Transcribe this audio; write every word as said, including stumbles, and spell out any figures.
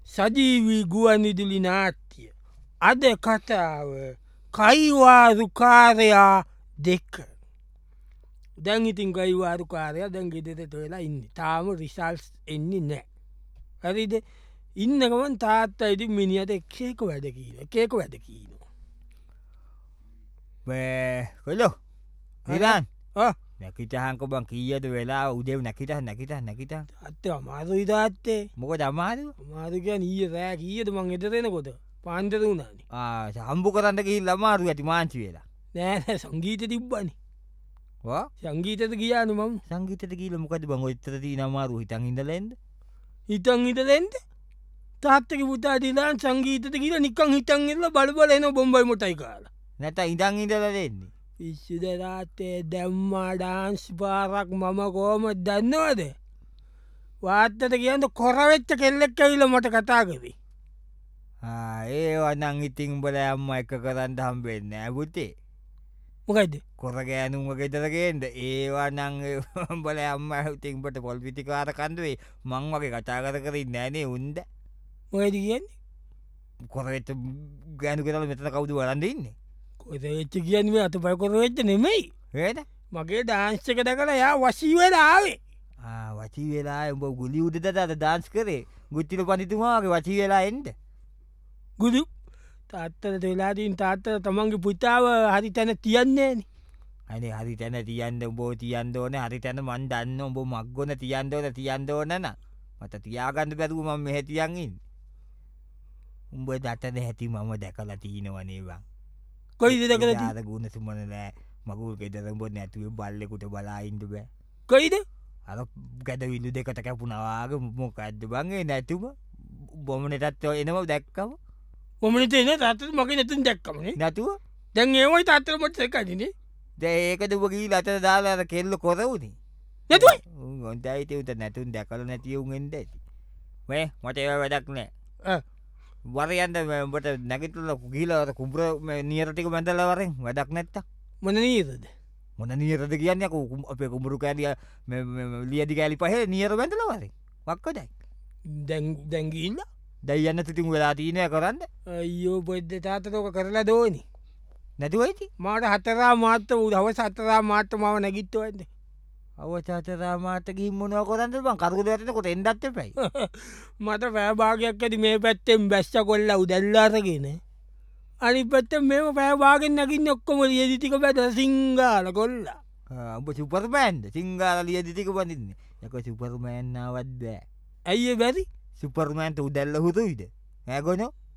සජීවී ගුවන්විදුලි නාට්‍ය අද කතාව කයිවාරුකාරයා දෙක. දැන් ඉතින් ගයිවාරුකාරයා දැන් ගෙදරට වෙලා ඉන්න තාම රිසල්ස් එන්නේ නෑ. හරිද ඉන්නකමන් තාත්තා ඉතින් මිනිියට එක්ෂේක වැඩ කියීන එකක වැඩ කියීනවා. කොලෝ හිරන් නැකිටහන්ක බං කීයද වෙලා උදෙව් නැකිට නැකිට නැකිට අත්ත අමාරු ඉතාත්තේ මොක දමාරු අමාරුක නීය රෑ කියද මං එතරෙනකොට පාන්තර වුණානි හම්බු කරන්න කිහි ලමාරු ඇති මාංචි වෙලා නෑ සංගීත තිබ්බනි සංගීතත කියානු මම සංගීතත කියීල මොකද බං ඔත්තදී නමාරු හිතන් ඉඳලෙන්ද හිතන් හිතලෙන්ද තාත්තක පුතාතිලාන් සංගීතත කියල නිකං හිතන් එල්ල බලබල එන බොම්බයි මොටයි කාල නැත ඉදං ඉඳල දෙන්නේ විශ්ෂදරාතේ දැම්මා ඩාන්ස් පාරක් මම කෝම දන්නවද වාත්තට කියන්න කොරවෙච්ච කෙල්ලෙක් ඇවිල මට කතා කරේ ඒ වනං ඉතිං බල අම්ම එක කරන්න හම්බෙන්න ඇබුතේ මොකයිද කොර ගෑනුම ගෙදරගේන්ද ඒවානං බල අම්ම හතින්ට පොල් පිතිකාර කන්දුවේ මං වගේ කතා කර කරින් නෑනේ උන්ද මොයද කියන්නේ කොරවෙත ගෑනු කරල මෙතන කවුදු වලන්දඉන්නේ කොද වෙච්ච කියන්ීම අත පයකොර වෙච්ච නෙමෙයි ඒද මගේ ඩාන්ස්ක දකල යා වශීවෙලාවේ වචී වෙලා උඹ ගුලි උදද අද දාන්ස් කරේ ගුච්චිල පනිතුමාගේ වචී වෙලා එන්ද ගුදු තාත්තට වෙලාදීන් තාත්තර තමන්ගේ පුතාව හරි තැන තියන්නේන අනේ හරි තැන තියන්ද උබෝ තියන්ද ඕන හරි තැන මන් දන්න උඹ මක්ගොන තියන්දෝන තියන්ද ඕනන මට තියාගන්න බැරුව මම මෙහැතියන්ගින් උඹ දටද හැති මම දැකලා තියනවනේවා කොයි දෙකල අද ගුණ සුමන නෑ මගුල් ගෙදරඹොත් නැතුව බල්ලෙකුට බලායින්ද බෑ කොයිද අර ගැද විල්ලු දෙකට කැපුණවාග මොක ඇද බන්ගේ නැතුම බොමනටත් එනවා දැක්කම මොමනත එන තාත්තට මගේ නැතුන් දැක්කමනේ නැතුව දැන් ඒවයි තාත්තරමට එකකදිනේ ඒකද වගේ ලතර දාලාර කෙල්ල කොරවුණේ නැතුවයි ගොන්තයිත උට නැතුන් දැකල නැතිවුන්ෙන්ද ඇති මේ මට ඒව වැඩක් නෑ වරයන්ද ට නැගතුල ගීලට කුබ්‍ර නියරටික බැඳලවරෙන් වැඩක් නැත්ත මොන නීරද මොන නියරද කියන්න අපේ කුමරු කෑලිය ලියදි කෑලි පහ නියර බැඳලවරෙන් වක්කදයි දැංගිල්ල දැයියන්න තුතින් වෙලා තියනය කරන්න අයෝ පොද්ද තාතතෝක කරලා දෝනි නැතුවයිති මාට හතරා මාත්ත වූ දව සතරා මාත්ත මව නැගිත්තවන්ද අවචාතරා මාත ගිහිම්මනව කොරන්න බං කරුද ඇතකොට එන්ඩත්ත පැයි මට පෑභාගයක් ඇති මේ පැත්තෙන් බැස්්ච කොල්ල උදැල්ලාසගෙන අනි පත්ත මෙම පෑභාගෙන් නැකින් ඔක්කොම ලියදිතික බැට සිංගාල කොල්ලා උඹ සුපර්මෑන්ද සිංගාල ලියදිතික පඳන්න එක සුපර්මෑන්නාවත් බෑ ඇයිඒ බැරි සුපර්මෑන්ට උදැල්ල හුතුයිද ඇගොනො